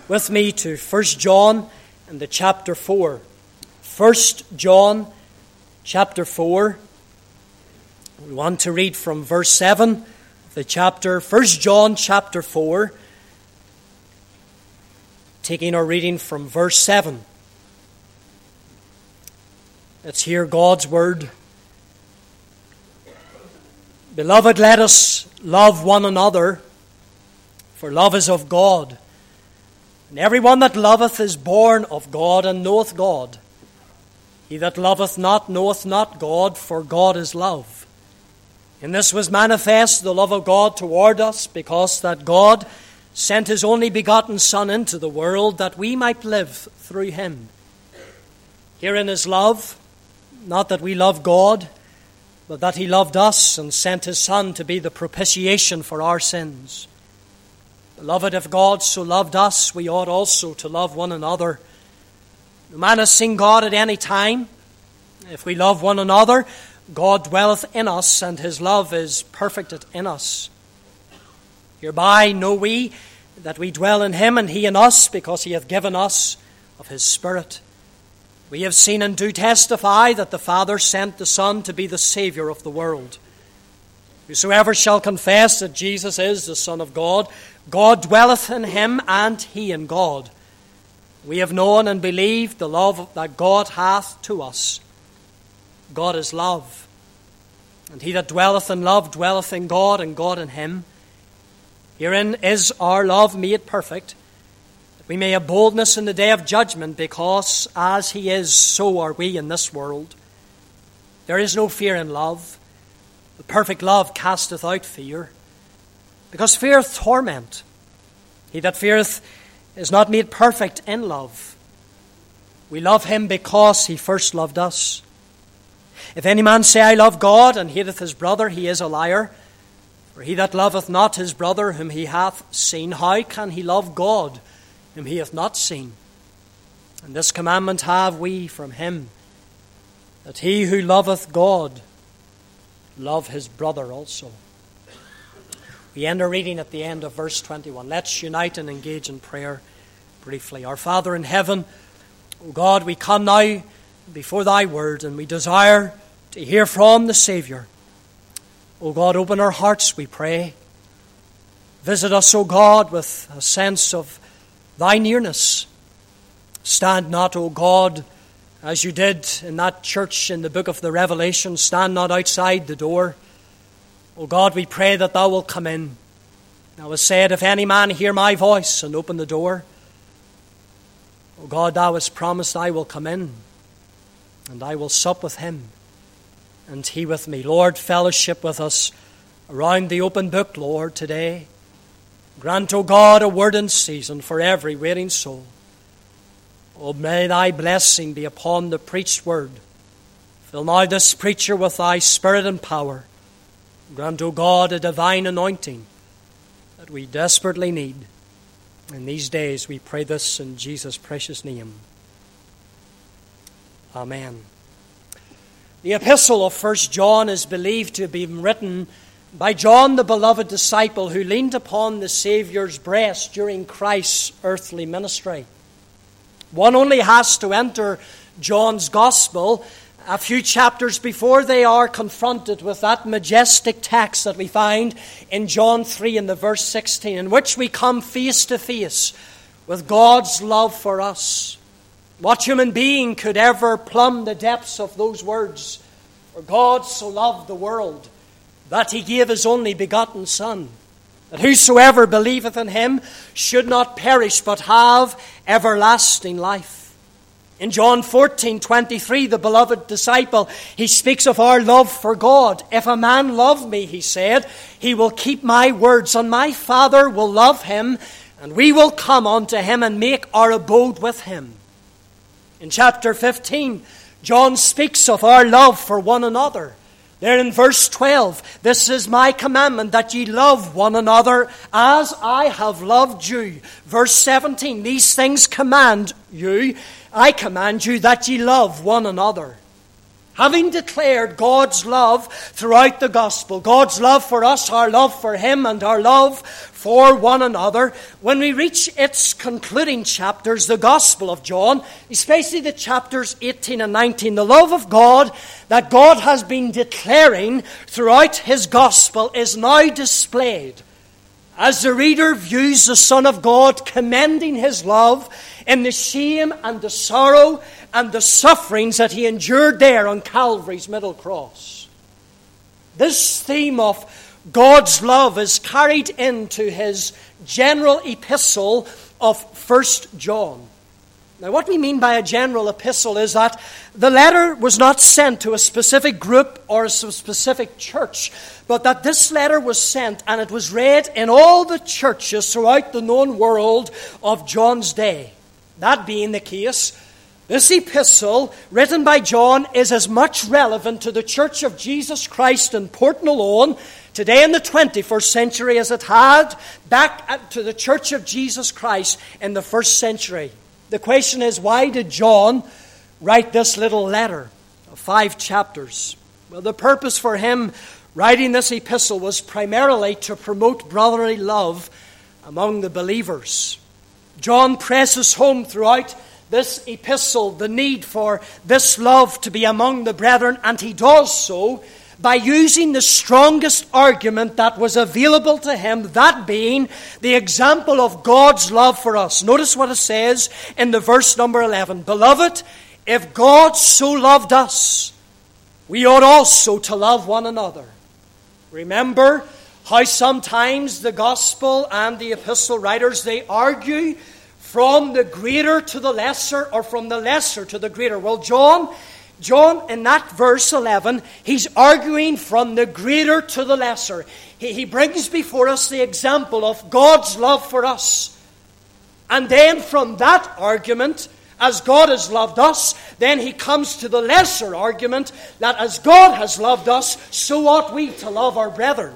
with me to 1 John and the chapter 4. 1 John chapter 4. We want to read from verse 7 of the chapter. 1 John chapter 4. Taking our reading from verse 7. Let's hear God's word. Beloved, let us love one another, for love is of God. And every one that loveth is born of God, and knoweth God. He that loveth not knoweth not God, for God is love. In this was manifest the love of God toward us, because that God sent his only begotten Son into the world, that we might live through him. Herein is love, not that we love God, but that he loved us and sent his Son to be the propitiation for our sins. Beloved, if God so loved us, we ought also to love one another. No man has seen God at any time. If we love one another, God dwelleth in us, and his love is perfected in us. Hereby know we that we dwell in him, and he in us, because he hath given us of his Spirit. We have seen and do testify that the Father sent the Son to be the Saviour of the world. Whosoever shall confess that Jesus is the Son of God, God dwelleth in him, and he in God. We have known and believed the love that God hath to us. God is love. And he that dwelleth in love dwelleth in God, and God in him. Herein is our love made perfect, that we may have boldness in the day of judgment, because as he is, so are we in this world. There is no fear in love. The perfect love casteth out fear, because fear is torment. He that feareth is not made perfect in love. We love him because he first loved us. If any man say, I love God, and hateth his brother, he is a liar. For he that loveth not his brother whom he hath seen, how can he love God whom he hath not seen? And this commandment have we from him, that he who loveth God love his brother also. We end our reading at the end of verse 21. Let's unite and engage in prayer briefly. Our Father in heaven, O God, we come now before thy word, and we desire to hear from the Saviour. O God, open our hearts, we pray. Visit us, O God, with a sense of thy nearness. Stand not, O God, as you did in that church in the book of the Revelation. Stand not outside the door. O God, we pray that thou wilt come in. Thou hast said, if any man hear my voice and open the door, O God, thou hast promised I will come in, and I will sup with him, and he with me. Lord, fellowship with us around the open book, Lord, today. Grant, O God, a word in season for every waiting soul. O may thy blessing be upon the preached word. Fill now this preacher with thy Spirit and power. Grant, O God, a divine anointing that we desperately need. In these days we pray this in Jesus' precious name. Amen. The epistle of 1 John is believed to have been written by John, the beloved disciple who leaned upon the Saviour's breast during Christ's earthly ministry. One only has to enter John's Gospel a few chapters before they are confronted with that majestic text that we find in John 3 in the verse 16, in which we come face to face with God's love for us. What human being could ever plumb the depths of those words? For God so loved the world that he gave his only begotten Son, that whosoever believeth in him should not perish but have everlasting life. In John 14:23, the beloved disciple, he speaks of our love for God. If a man love me, he said, he will keep my words, and my Father will love him, and we will come unto him and make our abode with him. In chapter 15, John speaks of our love for one another. There in verse 12, this is my commandment, that ye love one another as I have loved you. Verse 17, these things I command you, that ye love one another. Having declared God's love throughout the gospel, God's love for us, our love for Him, and our love for one another, when we reach its concluding chapters, the Gospel of John, especially the chapters 18 and 19, the love of God that God has been declaring throughout His gospel is now displayed as the reader views the Son of God commending His love in the shame and the sorrow and the sufferings that He endured there on Calvary's middle cross. This theme of God's love is carried into his general epistle of 1 John. Now, what we mean by a general epistle is that the letter was not sent to a specific group or a specific church, but that this letter was sent and it was read in all the churches throughout the known world of John's day. That being the case, this epistle, written by John, is as much relevant to the Church of Jesus Christ in Portmalone today in the 21st century as it had back to the Church of Jesus Christ in the first century. The question is, why did John write this little letter of 5 chapters? Well, the purpose for him writing this epistle was primarily to promote brotherly love among the believers. John presses home throughout this epistle the need for this love to be among the brethren, and he does so by using the strongest argument that was available to him, that being the example of God's love for us. Notice what it says in the verse number 11. Beloved, if God so loved us, we ought also to love one another. Remember how sometimes the gospel and the epistle writers, they argue from the greater to the lesser, or from the lesser to the greater. Well, John, in that verse 11, he's arguing from the greater to the lesser. He brings before us the example of God's love for us. And then from that argument, as God has loved us, then he comes to the lesser argument that as God has loved us, so ought we to love our brethren.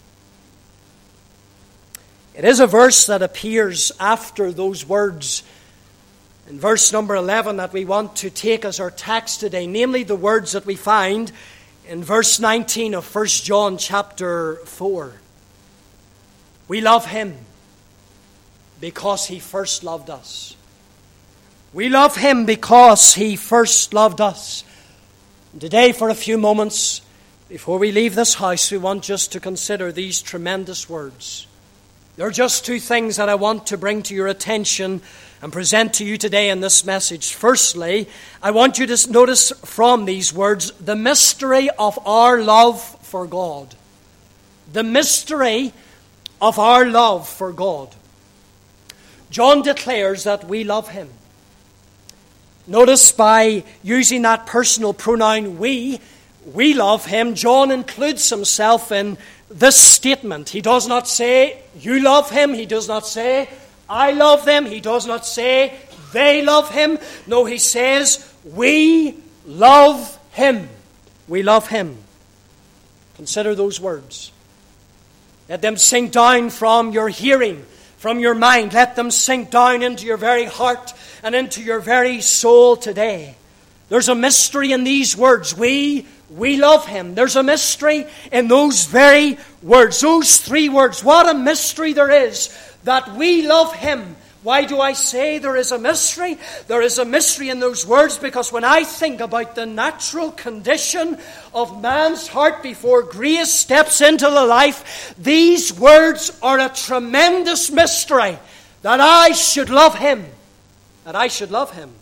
It is a verse that appears after those words in verse number 11 that we want to take as our text today, namely the words that we find in verse 19 of 1 John chapter 4. We love him because he first loved us. We love him because he first loved us. And today, for a few moments, before we leave this house, we want just to consider these tremendous words. There are just 2 things that I want to bring to your attention and present to you today in this message. Firstly, I want you to notice from these words the mystery of our love for God. The mystery of our love for God. John declares that we love him. Notice by using that personal pronoun we love him. John includes himself in this statement. He does not say, you love him. He does not say, I love them. He does not say, they love him. No, he says, we love him. We love him. Consider those words. Let them sink down from your hearing, from your mind. Let them sink down into your very heart and into your very soul today. There's a mystery in these words. We love him. There's a mystery in those very words. Those 3 words. What a mystery there is that we love him. Why do I say there is a mystery? There is a mystery in those words because when I think about the natural condition of man's heart before grace steps into the life, these words are a tremendous mystery that I should love him. That I should love him.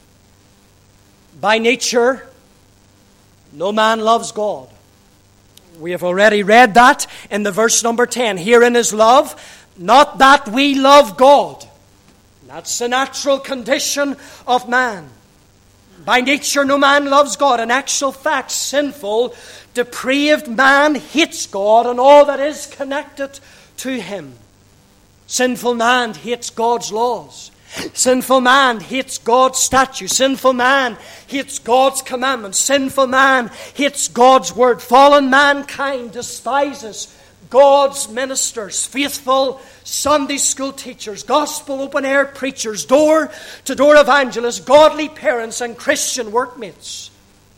By nature, no man loves God. We have already read that in the verse number 10. Herein is love, not that we love God. That's the natural condition of man. By nature, no man loves God. In actual fact, sinful, depraved man hates God and all that is connected to him. Sinful man hates God's laws. Sinful man hates God's statutes. Sinful man hates God's commandments. Sinful man hates God's word. Fallen mankind despises God's ministers, faithful Sunday school teachers, gospel open-air preachers, door-to-door evangelists, godly parents, and Christian workmates.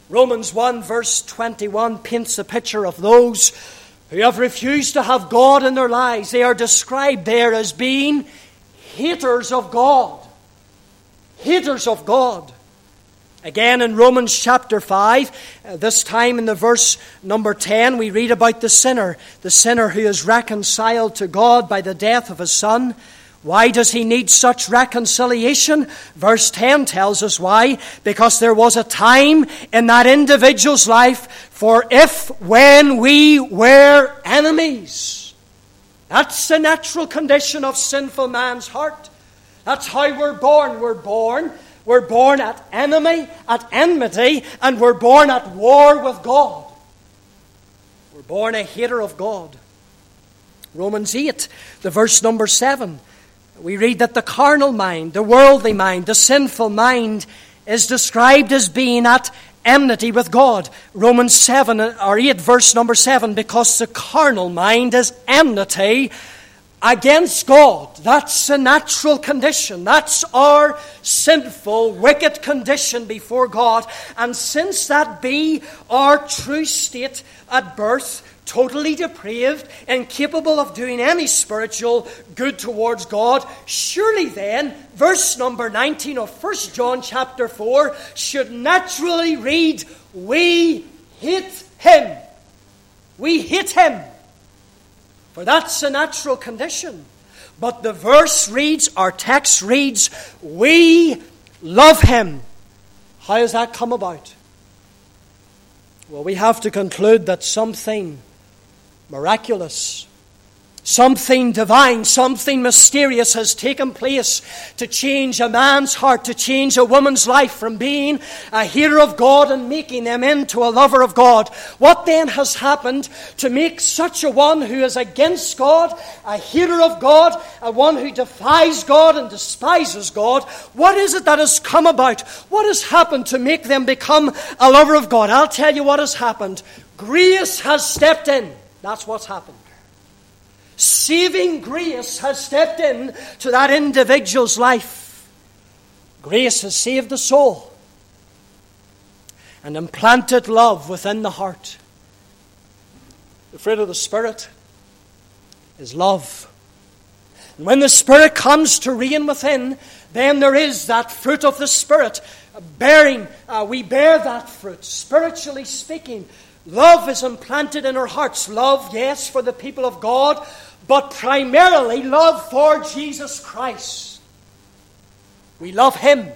Romans 1 verse 21 paints a picture of those who have refused to have God in their lives. They are described there as being haters of God. Haters of God. Again in Romans chapter 5, this time in the verse number 10, we read about the sinner who is reconciled to God by the death of his Son. Why does he need such reconciliation? Verse 10 tells us why. Because there was a time in that individual's life, for if when we were enemies. That's the natural condition of sinful man's heart. That's how we're born. We're born at enmity, and we're born at war with God. We're born a hater of God. Romans 8, the verse number 7. We read that the carnal mind, the worldly mind, the sinful mind is described as being at enmity with God. Romans 7 or 8 verse number 7, because the carnal mind is enmity against God. That's a natural condition. That's our sinful, wicked condition before God. And since that be our true state at birth, totally depraved, incapable of doing any spiritual good towards God, surely then, verse number 19 of 1 John chapter 4 should naturally read, we hate him. We hate him. For that's a natural condition. But the verse reads, our text reads, we love him. How has that come about? Well, we have to conclude that something miraculous, something divine, something mysterious has taken place to change a man's heart, to change a woman's life from being a hater of God and making them into a lover of God. What then has happened to make such a one who is against God, a hater of God, a one who defies God and despises God? What is it that has come about? What has happened to make them become a lover of God? I'll tell you what has happened. Grace has stepped in. That's what's happened. Saving grace has stepped in to that individual's life. Grace has saved the soul and implanted love within the heart. The fruit of the Spirit is love. And when the Spirit comes to reign within, then there is that fruit of the Spirit bearing. We bear that fruit, spiritually speaking. Love is implanted in our hearts. Love, yes, for the people of God, but primarily love for Jesus Christ. We love him.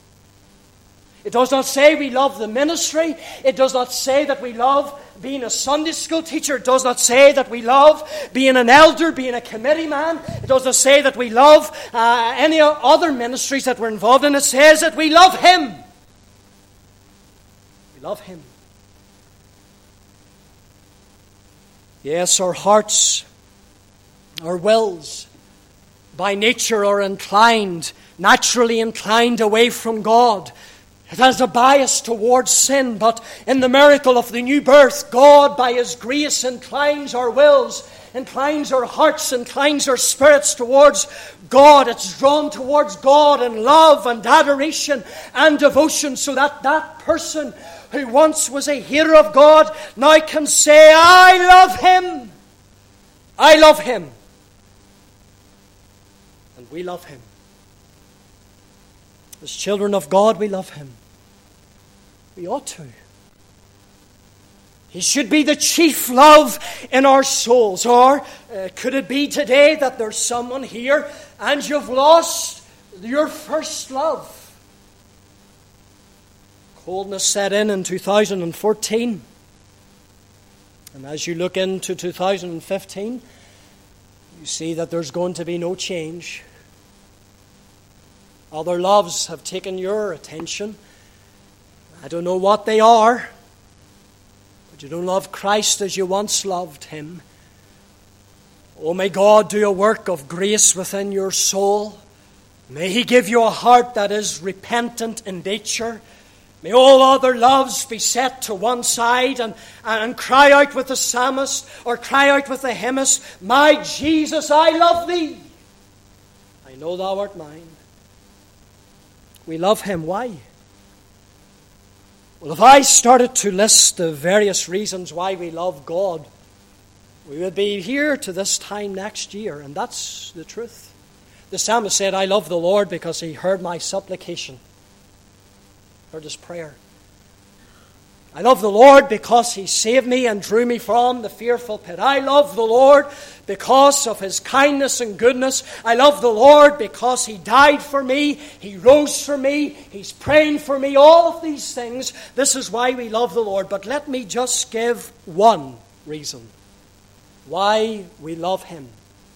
It does not say we love the ministry. It does not say that we love being a Sunday school teacher. It does not say that we love being an elder, being a committee man. It does not say that we love any other ministries that we're involved in. It says that we love him. We love him. Yes, our hearts, our wills, by nature are naturally inclined away from God. It has a bias towards sin, but in the miracle of the new birth, God, by his grace, inclines our wills, inclines our hearts, inclines our spirits towards God. It's drawn towards God in love and adoration and devotion, so that that person who once was a hater of God now can say, I love him. I love him. And we love him. As children of God, we love him. We ought to. He should be the chief love in our souls. Or could it be today that there's someone here and you've lost your first love? Coldness set in 2014. And as you look into 2015, you see that there's going to be no change. Other loves have taken your attention. I don't know what they are, but you don't love Christ as you once loved him. Oh, may God do a work of grace within your soul. May he give you a heart that is repentant in nature. May all other loves be set to one side and cry out with the psalmist or cry out with the hymnist, my Jesus, I love thee. I know thou art mine. We love him. Why? Well, if I started to list the various reasons why we love God, we would be here to this time next year, and that's the truth. The psalmist said, I love the Lord because he heard my supplication, heard his prayer. I love the Lord because he saved me and drew me from the fearful pit. I love the Lord because of his kindness and goodness. I love the Lord because he died for me. He rose for me. He's praying for me. All of these things. This is why we love the Lord. But let me just give one reason why we love him.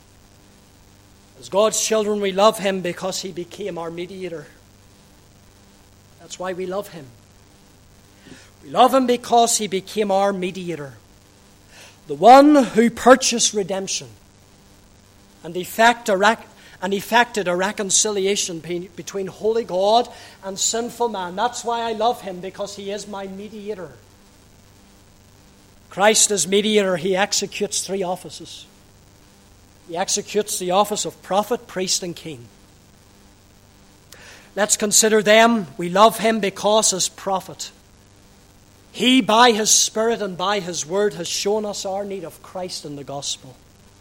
As God's children, we love him because he became our mediator. That's why we love him. We love him because he became our mediator. The one who purchased redemption and effected a reconciliation between holy God and sinful man. That's why I love him, because he is my mediator. Christ as mediator, he executes three offices. He executes the office of prophet, priest, and king. Let's consider them. We love him because as prophet, he, by his Spirit and by his word, has shown us our need of Christ in the gospel.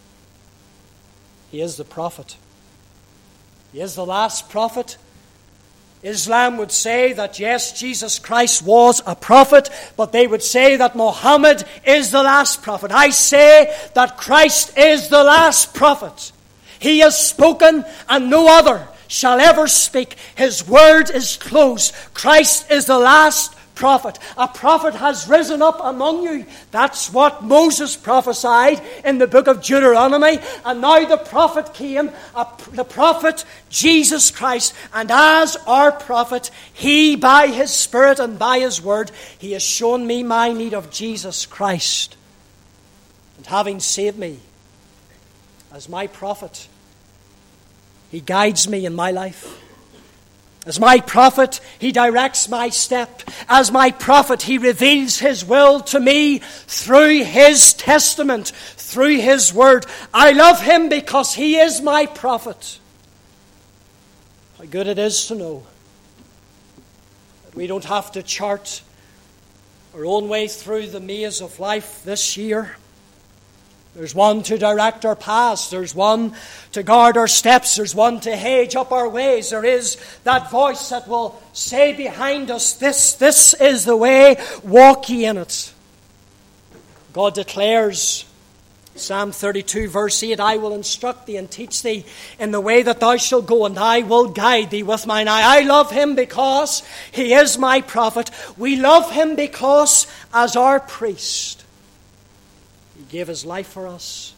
He is the prophet. He is the last prophet. Islam would say that, yes, Jesus Christ was a prophet, but they would say that Muhammad is the last prophet. I say that Christ is the last prophet. He has spoken, and no other shall ever speak. His word is closed. Christ is the last prophet. A prophet has risen up among you. That's what Moses prophesied in the book of Deuteronomy. And now the prophet came, the prophet Jesus Christ. And as our prophet, he, by his Spirit and by his word, he has shown me my need of Jesus Christ. And having saved me as my prophet, he guides me in my life. As my prophet, he directs my step. As my prophet, he reveals his will to me through his testament, through his word. I love him because he is my prophet. How good it is to know that we don't have to chart our own way through the maze of life this year. There's one to direct our paths. There's one to guard our steps. There's one to hedge up our ways. There is that voice that will say behind us, this is the way, walk ye in it. God declares, Psalm 32 verse 8, I will instruct thee and teach thee in the way that thou shalt go, and I will guide thee with mine eye. I love him because he is my prophet. We love him because as our priest, he gave his life for us.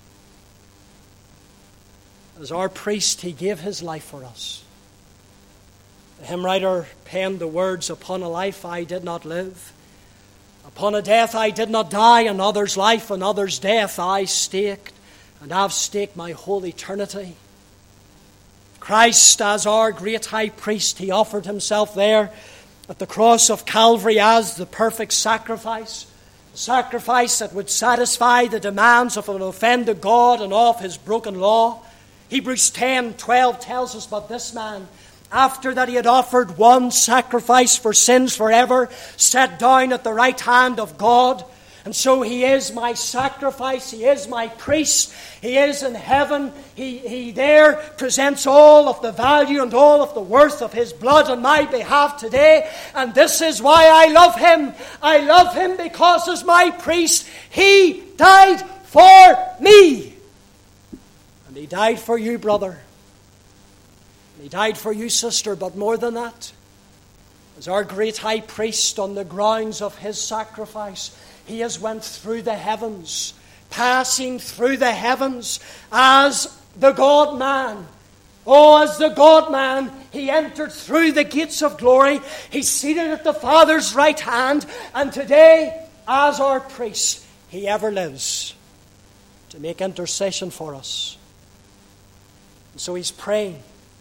As our priest, he gave his life for us. The hymn writer penned the words, upon a life I did not live, upon a death I did not die, another's life, another's death I staked, and have staked my whole eternity. Christ, as our great high priest, he offered himself there at the cross of Calvary as the perfect sacrifice. A sacrifice that would satisfy the demands of an offended God and of his broken law. Hebrews 10:12 tells us about this man. After that he had offered one sacrifice for sins forever, sat down at the right hand of God. And so he is my sacrifice. He is my priest. He is in heaven. He there presents all of the value and all of the worth of his blood on my behalf today. And this is why I love him. I love him because as my priest, he died for me. And he died for you, brother. And he died for you, sister. But more than that, as our great high priest, on the grounds of his sacrifice, he has went through the heavens, passing through the heavens as the God-man. Oh, as the God-man, he entered through the gates of glory. He's seated at the Father's right hand. And today, as our priest, he ever lives to make intercession for us. And so he's praying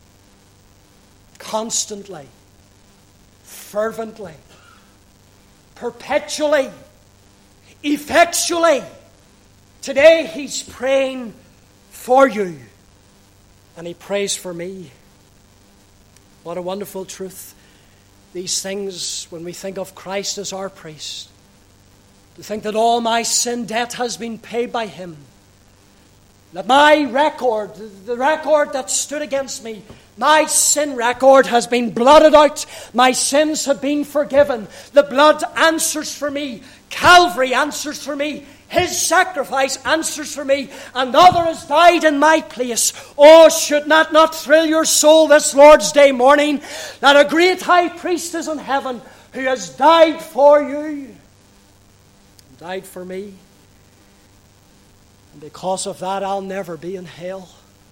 constantly, fervently, perpetually, effectually. Today he's praying for you, and he prays for me. What a wonderful truth. these things when we think of Christ as our priest. To think that all my sin debt has been paid by Him. That my record, the record that stood against me, my sin record has been blotted out. My sins have been forgiven. The blood answers for me. Calvary answers for me. His sacrifice answers for me. Another has died in my place. Oh, should that not thrill your soul this Lord's Day morning, that a great high priest is in heaven who has died for you, died for me. And because of that, I'll never be in hell.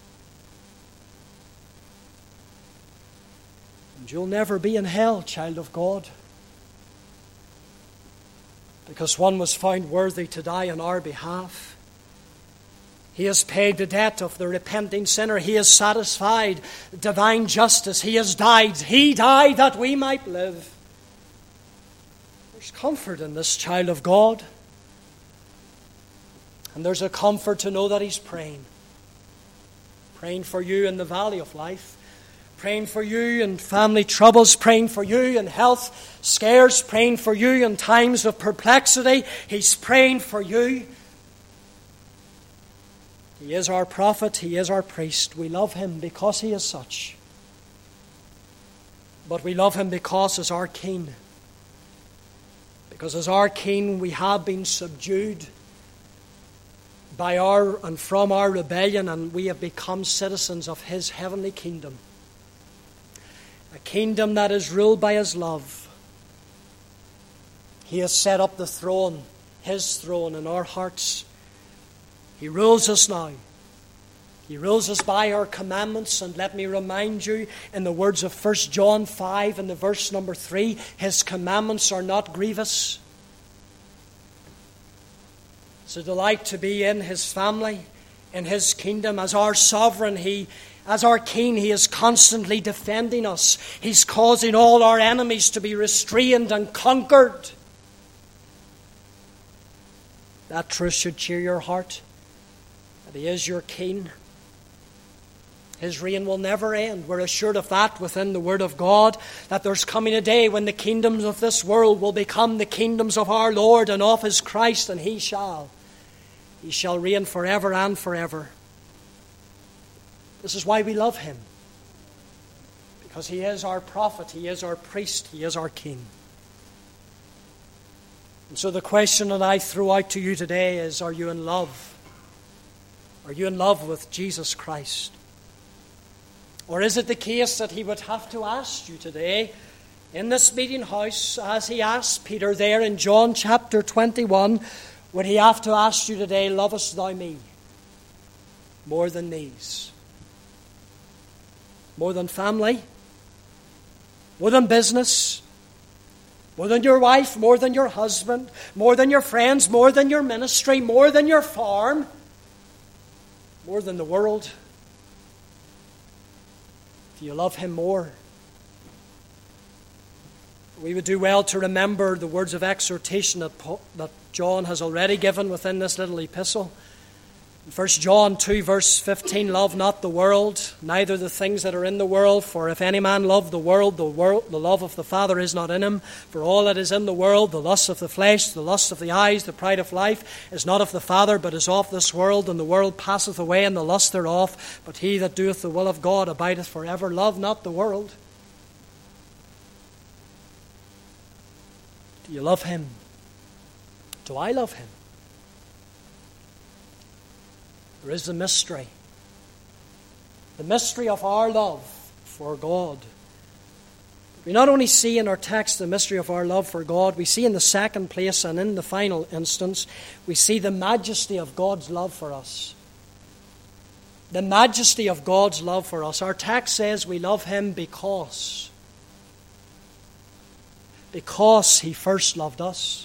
And you'll never be in hell, child of God. Because one was found worthy to die on our behalf. He has paid the debt of the repenting sinner. He has satisfied divine justice. He has died. He died that we might live. There's comfort in this child of God. And there's a comfort to know that He's praying. Praying for you in the valley of life. Praying for you in family troubles. Praying for you in health scares. Praying for you in times of perplexity. He's praying for you. He is our prophet. He is our priest. We love Him because He is such. But we love Him because as our King. Because as our King we have been subdued by our and from our rebellion, and we have become citizens of His heavenly kingdom. A kingdom that is ruled by His love. He has set up the throne, His throne in our hearts. He rules us now. He rules us by our commandments. And let me remind you, in the words of 1 John 5 and the verse number 3, His commandments are not grievous. It's a delight to be in His family, in His kingdom. As our sovereign, as our King, He is constantly defending us. He's causing all our enemies to be restrained and conquered. That truth should cheer your heart, that He is your King. His reign will never end. We're assured of that within the Word of God, that there's coming a day when the kingdoms of this world will become the kingdoms of our Lord and of His Christ, and He shall reign forever and forever. This is why we love Him. Because He is our prophet, He is our priest, He is our King. And so the question that I throw out to you today is, are you in love? Are you in love with Jesus Christ? Or is it the case that He would have to ask you today in this meeting house, as He asked Peter there in John chapter 21, would He have to ask you today, lovest thou me more than these? More than family? More than business? More than your wife? More than your husband? More than your friends? More than your ministry? More than your farm? More than the world? Do you love Him more? We would do well to remember the words of exhortation that John has already given within this little epistle. In 1 John 2 verse 15, love not the world, neither the things that are in the world. For if any man love the world, the love of the Father is not in him. For all that is in the world, the lust of the flesh, the lust of the eyes, the pride of life, is not of the Father, but is of this world. And the world passeth away, and the lust thereof. But he that doeth the will of God abideth forever. Love not the world. Do you love Him? Do I love Him? There is a mystery. The mystery of our love for God. We not only see in our text the mystery of our love for God, we see in the second place and in the final instance, we see the majesty of God's love for us. The majesty of God's love for us. Our text says we love Him because He first loved us.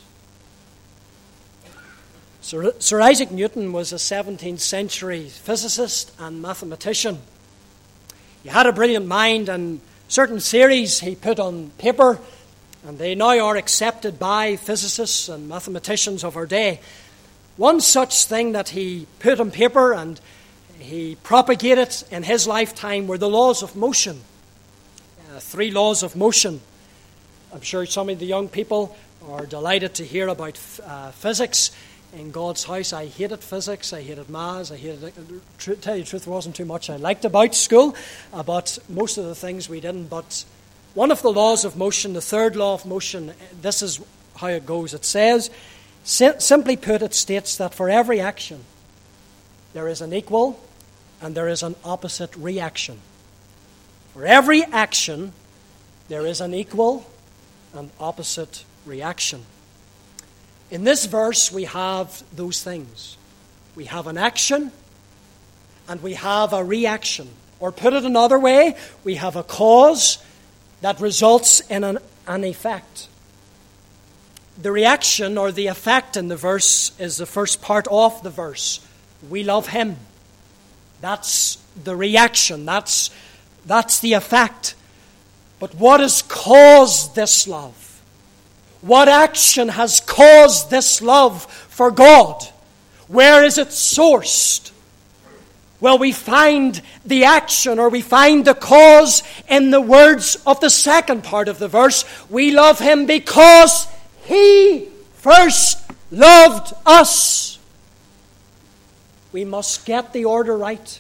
Sir Isaac Newton was a 17th century physicist and mathematician. He had a brilliant mind, and certain theories he put on paper, and they now are accepted by physicists and mathematicians of our day. One such thing that he put on paper and he propagated in his lifetime were the laws of motion. 3 laws of motion. I'm sure some of the young people are delighted to hear about physics in God's house. I hated physics, I hated maths, I hated to tell you the truth, there wasn't too much I liked about school, but most of the things we didn't. But one of the laws of motion, the third law of motion, this is how it goes. It says, simply put, it states that for every action there is an equal and there is an opposite reaction. For every action there is an equal and opposite reaction. In this verse, we have those things. We have an action and we have a reaction. Or put it another way, we have a cause that results in an effect. The reaction or the effect in the verse is the first part of the verse. We love Him. That's the reaction. That's the effect. But what has caused this love? What action has caused this love for God? Where is it sourced? Well, we find the action, or we find the cause in the words of the second part of the verse. We love Him because He first loved us. We must get the order right.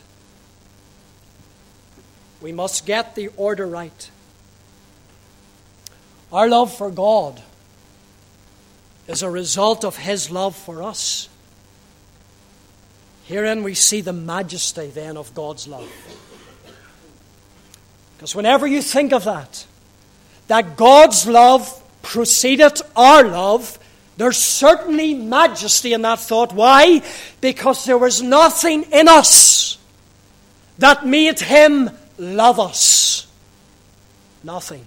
We must get the order right. Our love for God is a result of His love for us. Herein we see the majesty then of God's love. Because whenever you think of that God's love preceded our love, there's certainly majesty in that thought. Why? Because there was nothing in us that made Him love us. Nothing.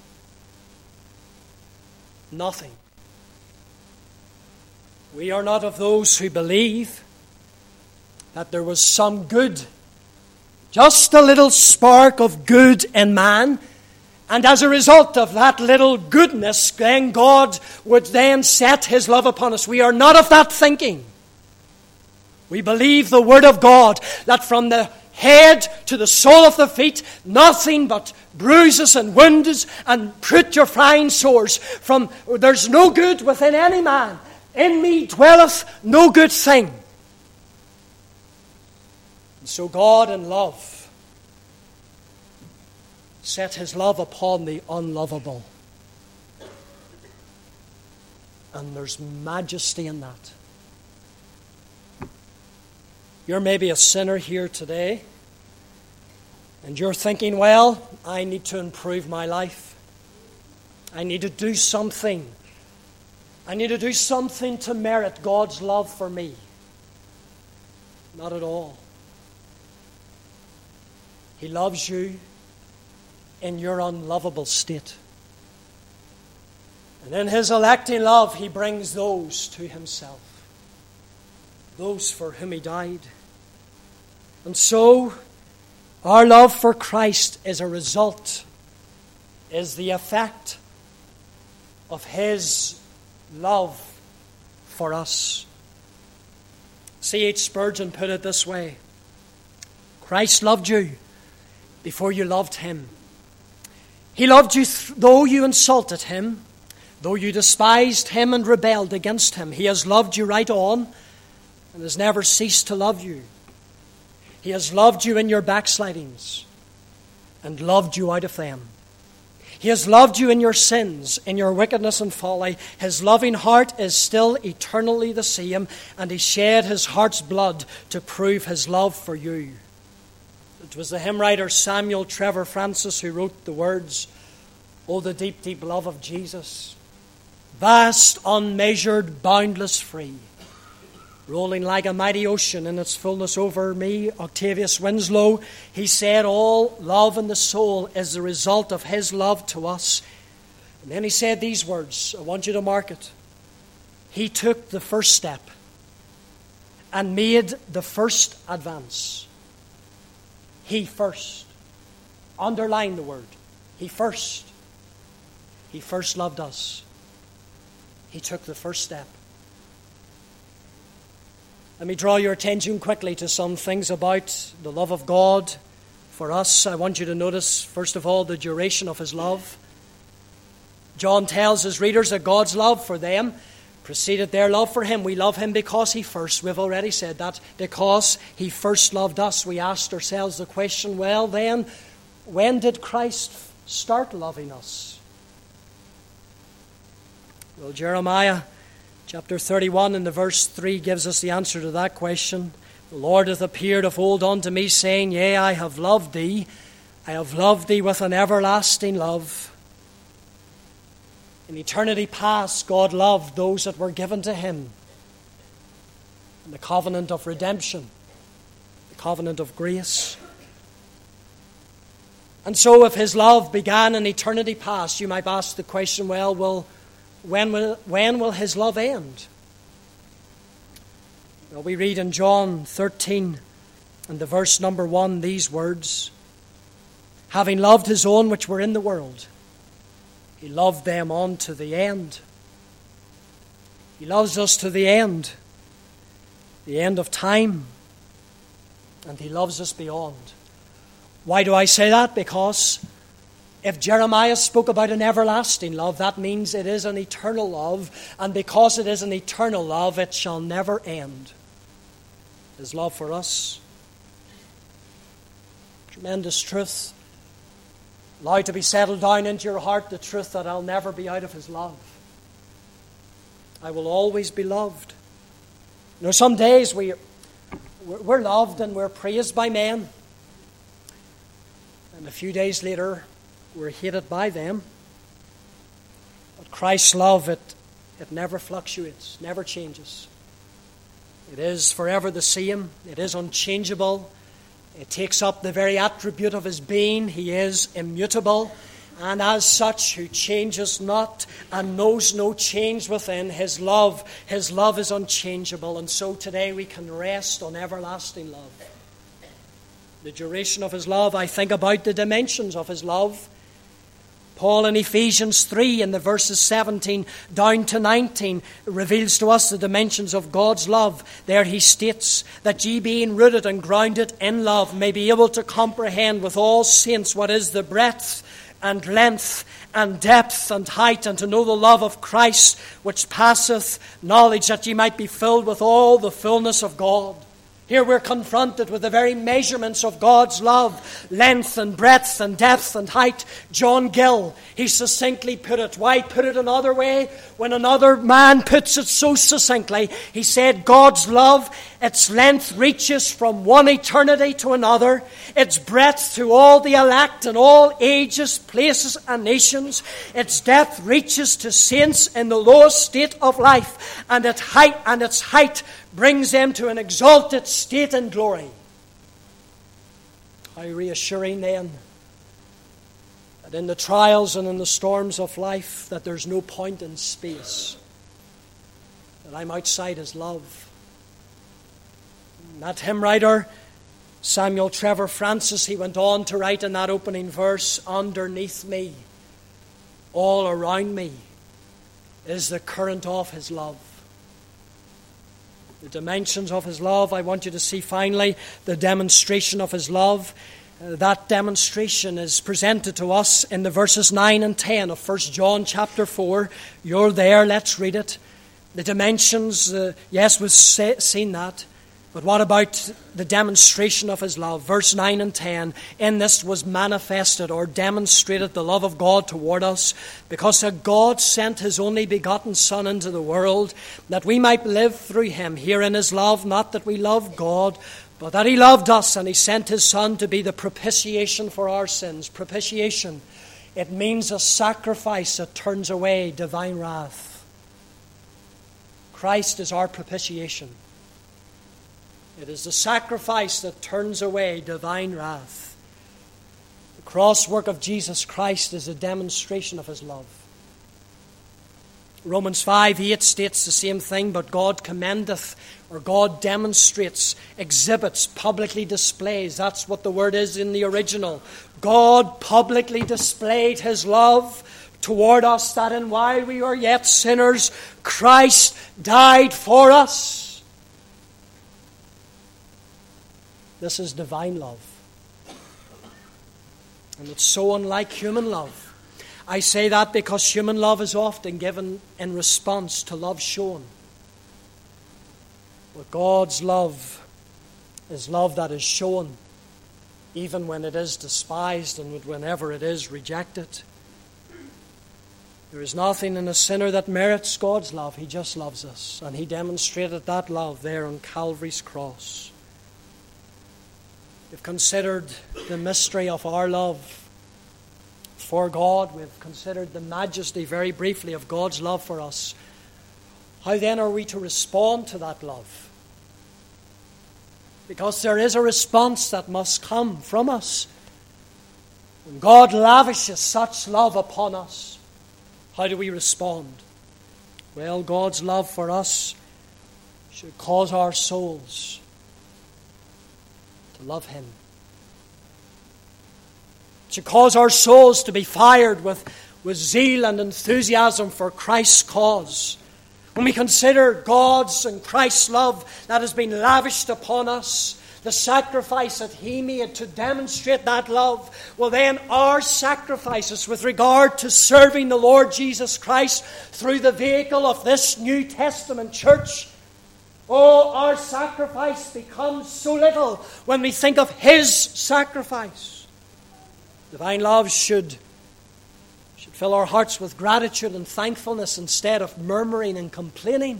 Nothing. We are not of those who believe that there was some good, just a little spark of good in man, and as a result of that little goodness, then God would then set His love upon us. We are not of that thinking. We believe the Word of God, that from the head to the sole of the feet, nothing but bruises and wounds and putrefying sores. There's no good within any man. In me dwelleth no good thing. And so God in love set His love upon the unlovable. And there's majesty in that. You're maybe a sinner here today, and you're thinking, well, I need to improve my life. I need to do something. I need to do something to merit God's love for me. Not at all. He loves you in your unlovable state. And in His electing love, He brings those to Himself. Those for whom He died. And so, our love for Christ is a result, is the effect of His love for us. C.H. Spurgeon put it this way: Christ loved you before you loved Him. He loved you though you insulted Him, though you despised Him and rebelled against Him. He has loved you right on and has never ceased to love you. He has loved you in your backslidings and loved you out of them. He has loved you in your sins, in your wickedness and folly. His loving heart is still eternally the same, and He shed His heart's blood to prove His love for you. It was the hymn writer Samuel Trevor Francis who wrote the words, "Oh, the deep, deep love of Jesus, vast, unmeasured, boundless, free, rolling like a mighty ocean in its fullness over me." Octavius Winslow, he said, all love in the soul is the result of His love to us. And then he said these words, I want you to mark it. He took the first step and made the first advance. He first. Underline the word. He first. He first loved us. He took the first step. Let me draw your attention quickly to some things about the love of God for us. I want you to notice, first of all, the duration of His love. John tells his readers that God's love for them preceded their love for him. We love him because he first, we've already said that, because he first loved us. We asked ourselves the question, well then, when did Christ start loving us? Well, Jeremiah chapter 31 and the verse 3 gives us the answer to that question. The Lord hath appeared of old unto me, saying, Yea, I have loved thee. I have loved thee with an everlasting love. In eternity past, God loved those that were given to him in the covenant of redemption, the covenant of grace. And so if his love began in eternity past, you might ask the question, well, when will his love end? Well, we read in John 13 and the verse number 1 these words, having loved his own which were in the world, he loved them on to the end. He loves us to the end of time, and he loves us beyond. Why do I say that? Because if Jeremiah spoke about an everlasting love, that means it is an eternal love, and because it is an eternal love, it shall never end. His love for us. Tremendous truth. Allow to be settled down into your heart the truth that I'll never be out of his love. I will always be loved. You know, some days we're loved and we're praised by men. And a few days later, we're hated by them. But Christ's love, it never fluctuates, never changes. It is forever the same. It is unchangeable. It takes up the very attribute of his being. He is immutable. And as such, who changes not and knows no change within, his love is unchangeable. And so today we can rest on everlasting love. The duration of his love, I think about the dimensions of his love. Paul in Ephesians 3 in the verses 17 down to 19 reveals to us the dimensions of God's love. There he states that ye being rooted and grounded in love may be able to comprehend with all saints what is the breadth and length and depth and height, and to know the love of Christ which passeth knowledge, that ye might be filled with all the fullness of God. Here we're confronted with the very measurements of God's love, length and breadth and depth and height. John Gill, he succinctly put it. Why put it another way? When another man puts it so succinctly, he said God's love, its length reaches from one eternity to another, its breadth to all the elect in all ages, places and nations, its depth reaches to saints in the lowest state of life, and its height brings them to an exalted state in glory. How reassuring then that in the trials and in the storms of life that there's no point in space, that I'm outside his love. And that hymn writer, Samuel Trevor Francis, he went on to write in that opening verse, underneath me, all around me, is the current of his love. The dimensions of his love. I want you to see finally the demonstration of his love. That demonstration is presented to us in the verses 9 and 10 of 1 John chapter 4. You're there, let's read it. The dimensions, yes, we've seen that. But what about the demonstration of his love? Verse 9 and 10, in this was manifested or demonstrated the love of God toward us, because that God sent his only begotten Son into the world, that we might live through him. Herein is love, not that we love God, but that he loved us, and he sent his Son to be the propitiation for our sins. Propitiation, it means a sacrifice that turns away divine wrath. Christ is our propitiation. It is the sacrifice that turns away divine wrath. The cross work of Jesus Christ is a demonstration of his love. Romans 5:8 states the same thing, but God commendeth, or God demonstrates, exhibits, publicly displays. That's what the word is in the original. God publicly displayed his love toward us, that in while we were yet sinners, Christ died for us. This is divine love. And it's so unlike human love. I say that because human love is often given in response to love shown. But God's love is love that is shown even when it is despised and whenever it is rejected. There is nothing in a sinner that merits God's love. He just loves us. And He demonstrated that love there on Calvary's cross. We've considered the mystery of our love for God. We've considered the majesty, very briefly, of God's love for us. How then are we to respond to that love? Because there is a response that must come from us. When God lavishes such love upon us, how do we respond? Well, God's love for us should cause our souls to love Him. It should cause our souls to be fired with zeal and enthusiasm for Christ's cause. When we consider God's and Christ's love that has been lavished upon us, the sacrifice that He made to demonstrate that love, well then our sacrifices with regard to serving the Lord Jesus Christ through the vehicle of this New Testament church, our sacrifice becomes so little when we think of His sacrifice. Divine love should fill our hearts with gratitude and thankfulness instead of murmuring and complaining.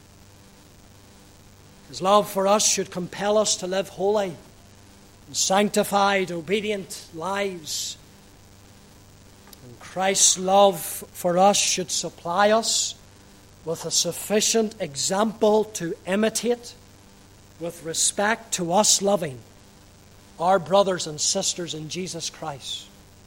His love for us should compel us to live holy and sanctified, obedient lives. And Christ's love for us should supply us with a sufficient example to imitate with respect to us loving our brothers and sisters in Jesus Christ.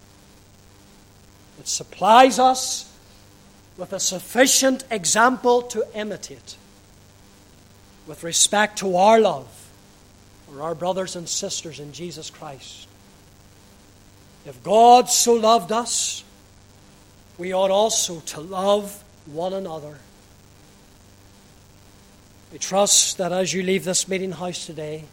It supplies us with a sufficient example to imitate with respect to our love for our brothers and sisters in Jesus Christ. If God so loved us, we ought also to love one another. We trust that as you leave this meeting house today,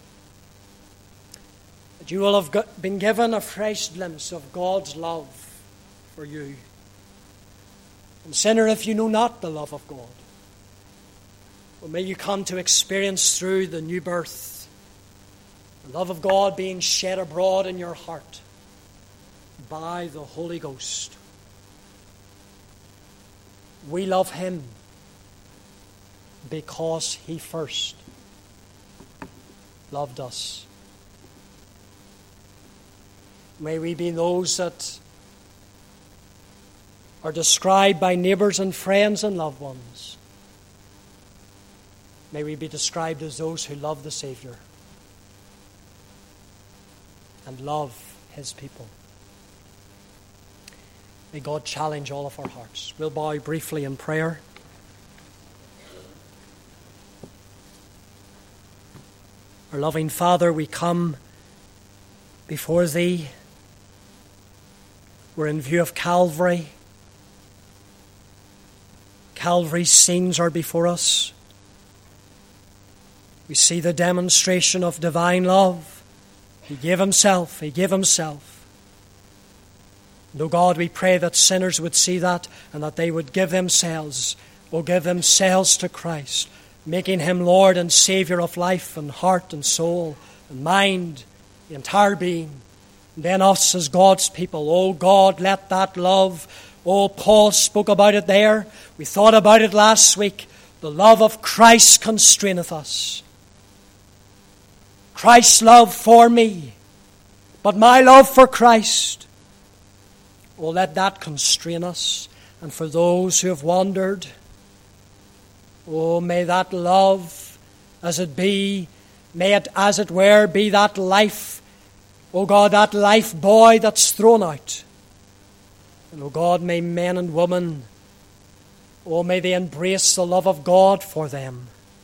that you will have been given a fresh glimpse of God's love for you. And sinner, if you know not the love of God, well, may you come to experience through the new birth the love of God being shed abroad in your heart by the Holy Ghost. We love Him because He first loved us. May we be those that are described by neighbours and friends and loved ones. May we be described as those who love the Saviour and love His people. May God challenge all of our hearts. We'll bow briefly in prayer. Our loving Father, we come before Thee. We're in view of Calvary. Calvary's scenes are before us. We see the demonstration of divine love. He gave Himself. He gave Himself. And, O God, we pray that sinners would see that and that they would give themselves to Christ, making Him Lord and Saviour of life and heart and soul and mind, the entire being. And then us as God's people. O God, let that love, Paul spoke about it there. We thought about it last week. The love of Christ constraineth us. Christ's love for me, but my love for Christ. Oh, let that constrain us. And for those who have wandered, oh, may that love, as it be, may it, as it were, be that life, oh God, that life buoy that's thrown out. And, oh God, may men and women, oh, may they embrace the love of God for them.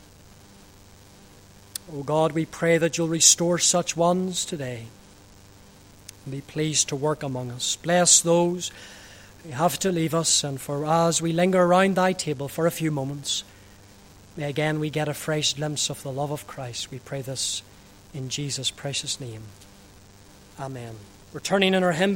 Oh God, we pray that You'll restore such ones today and be pleased to work among us. Bless those who have to leave us, and for as we linger around Thy table for a few moments, may again we get a fresh glimpse of the love of Christ. We pray this in Jesus' precious name. Amen. We're turning in our hymn